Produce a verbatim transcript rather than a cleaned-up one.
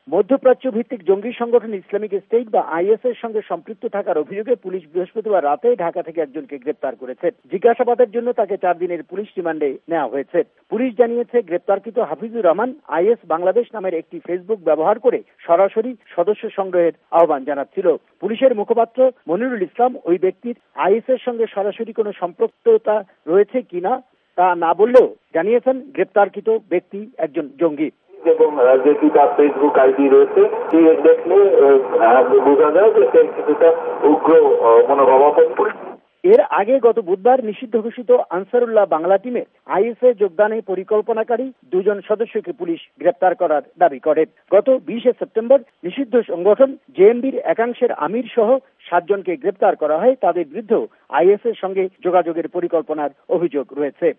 মধ্যপ্রাচ্য ভিত্তিক জঙ্গি সংগঠন ইসলামিক স্টেট বা আইএস এর সঙ্গে সম্পৃক্ত থাকার অভিযোগে পুলিশ বৃহস্পতিবার রাতে ঢাকা থেকে একজনকে গ্রেপ্তার করেছে। জিজ্ঞাসাবাদের জন্য তাকে চার দিনের পুলিশ রিমান্ডে নেওয়া হয়েছে। পুলিশ জানিয়েছে, গ্রেপ্তারকৃত হাফিজুর রহমান আইএস বাংলাদেশ নামের একটি ফেসবুক ব্যবহার করে সরাসরি সদস্য সংগ্রহের আহ্বান জানাচ্ছিল। পুলিশের মুখপাত্র মনিরুল ইসলাম ওই ব্যক্তির আইএস এর সঙ্গে সরাসরি কোনো সম্পৃক্ততা রয়েছে কিনা তা না বললেও জানিয়েছেন গ্রেপ্তারকৃত ব্যক্তি একজন জঙ্গি। এবং যেটি তার ফেসবুক আইডি রয়েছে দেখলে বোঝা যায় যে সে কিছুটা উগ্র মনোভাবাপন্ন। এর আগে গত বুধবার নিষিদ্ধ ঘোষিত আনসারুল্লাহ বাংলা টিমে আইএস এ যোগদানে পরিকল্পনাকারী দুজন সদস্যকে পুলিশ গ্রেপ্তার করার দাবি করে। গত বিশে সেপ্টেম্বর নিষিদ্ধ সংগঠন জেএমবির একাংশের আমির সহ সাতজনকে গ্রেপ্তার করা হয়। তাদের বিরুদ্ধেও আইএস এর সঙ্গে যোগাযোগের পরিকল্পনার অভিযোগ রয়েছে।